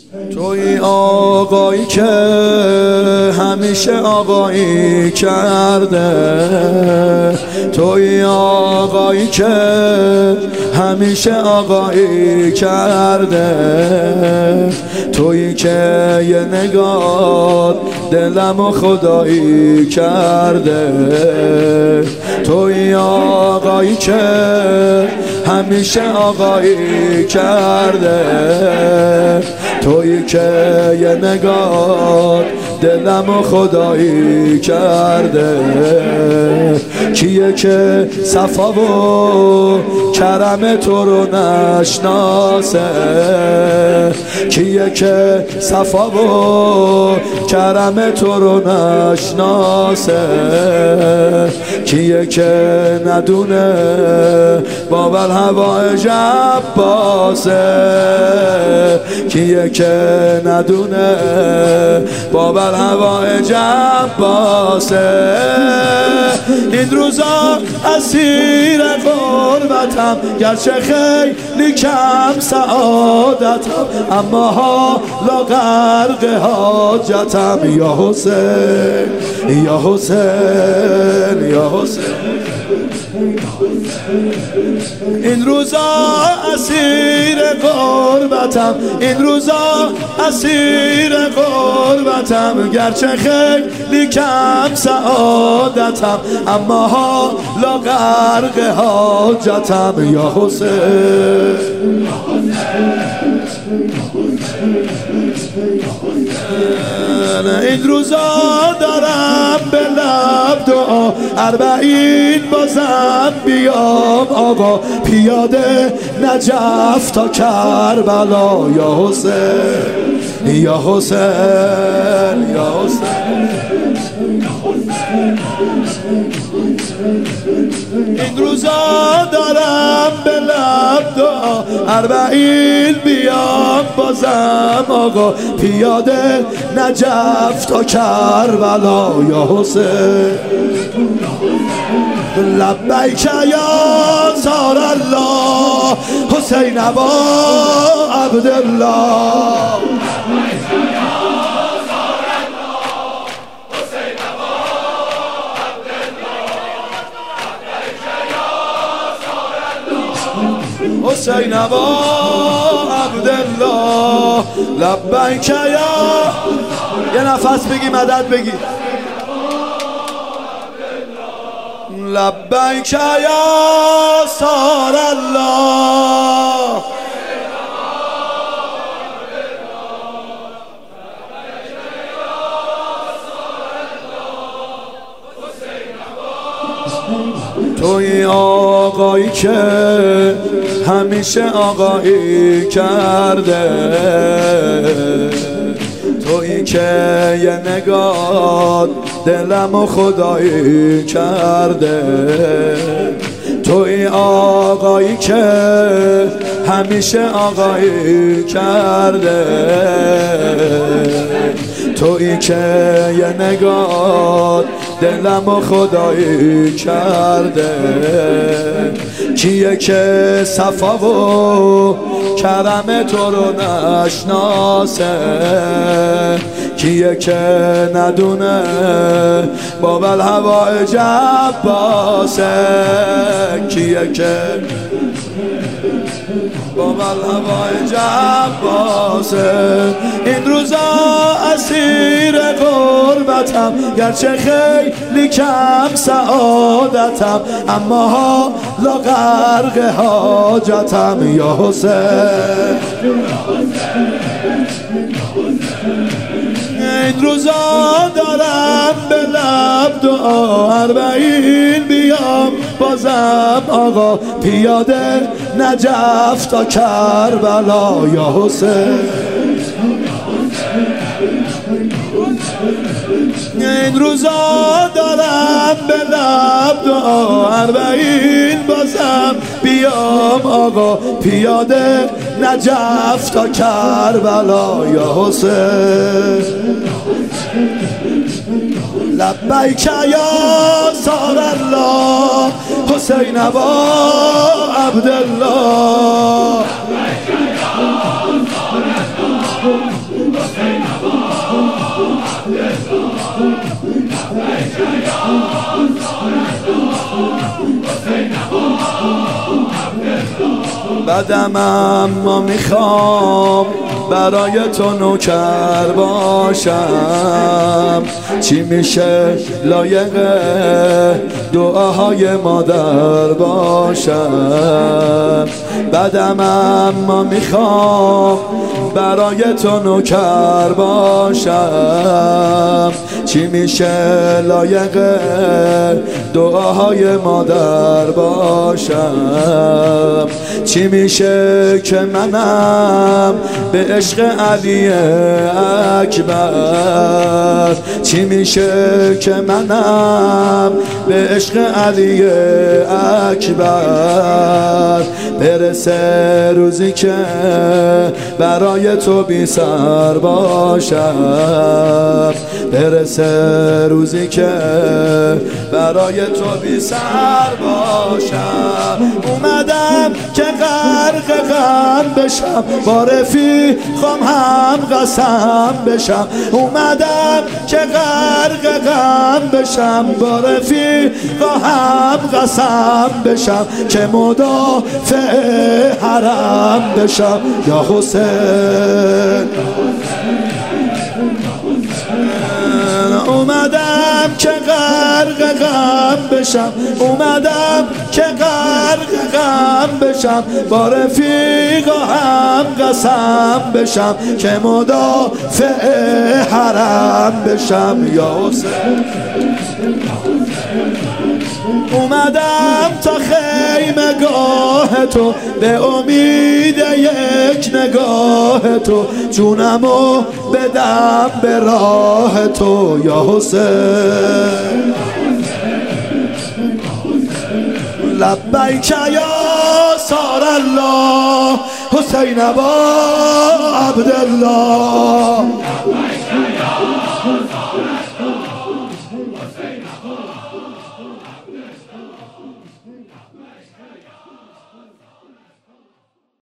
توی آقایی که همیشه آقایی کرده، توی آقایی که همیشه آقایی کرده، توی که یه نگاه دلمو خدایی کرده، توی آقایی که همیشه آقایی کرده، توی که یه نگاه دلمو خدایی کرده. کیه که صفا و کرم تو رو نشناسه، کیه که صفا و کرم تو رو نشناسه، کیه که ندونه بابل هوای عباسه، کیه که ندونه بابل هوای عباسه. این روزا اسیر غربتم، گرچه خیلی کم سعادتم، اما حالا غرق حاجتم. یا حسین یا حسین یا حسین. این روزا اسیر غربتم، این روزا اسیر غربتم، گرچه خیلی کم سعادتم، اما حالا غرق حاجتم. یا حسین این روزا دارم به لب دعا، 40 بازم بیام آقا پیاده نجف تا کربلا. یا حسین یا حسین یا حسین. این روزا دارم به لب دعا، 40 بیام بازم آقا پیاده نجف تا کربلا. یا حسین لبیک یا زار الله حسین ابا عبدالله. حسین ابا عبدالله لبیک یا. یه نفس بگی مدد بگی. لبیک یا سار الله. توی آقایی که همیشه آقایی کرده، توی که یه نگاه دلمو خدایی کرده، توی آقایی که همیشه آقایی کرده، توی که یه نگاه دلمو خدایی کرده. کیه که صفا و کرم تو رو نشناسه، کیه که ندونه بابل هوای عباسه، کیه که بابل هوای عباسه. این روزا اسیر غربتم، گرچه خیلی کم سعادتم، اما حالا غرق حاجتم. یا حسین این روزا دارم به لب دعا، 40 بیام بازم آقا پیاده نجف تا کربلا. یا حسین این روزا دارم به لب دعا، 40 بازم بیام آقا پیاده نجف تا کربلا. یا حسین لبیک یا زار الله حسین ابا عبدالله. بدم اما میخوام برای تو نوکر باشم، چی میشه لایق دعاهای مادر باشم. بدم اما میخوام برای تو نوکر باشم، چی میشه لایق دعاهای مادر باشم. چی میشه که منم به عشق علی اکبر، چی میشه که منم به عشق علی اکبر برسه روزی که برای تو بی سر باشم، برسه روزی که برای تو بی سر باشم. اومدم که غرق غم بشم، با رفیقم هم قسم بشم. اومدم که غرق غم بشم، با رفیقم هم قسم بشم، که مدافع حرم بشم. یا حسین اومدم که غرق غم بشم، اومدم که غرق غم بشم، با رفیقا هم قسم بشم، که مدافع حرم بشم. یا حسین اومدم تا خیمه گاه تو، به امید یک نگاه تو، جونمو بدم به راه تو. یا حسین لبیک یا سار الله حسین ابا عبدالله.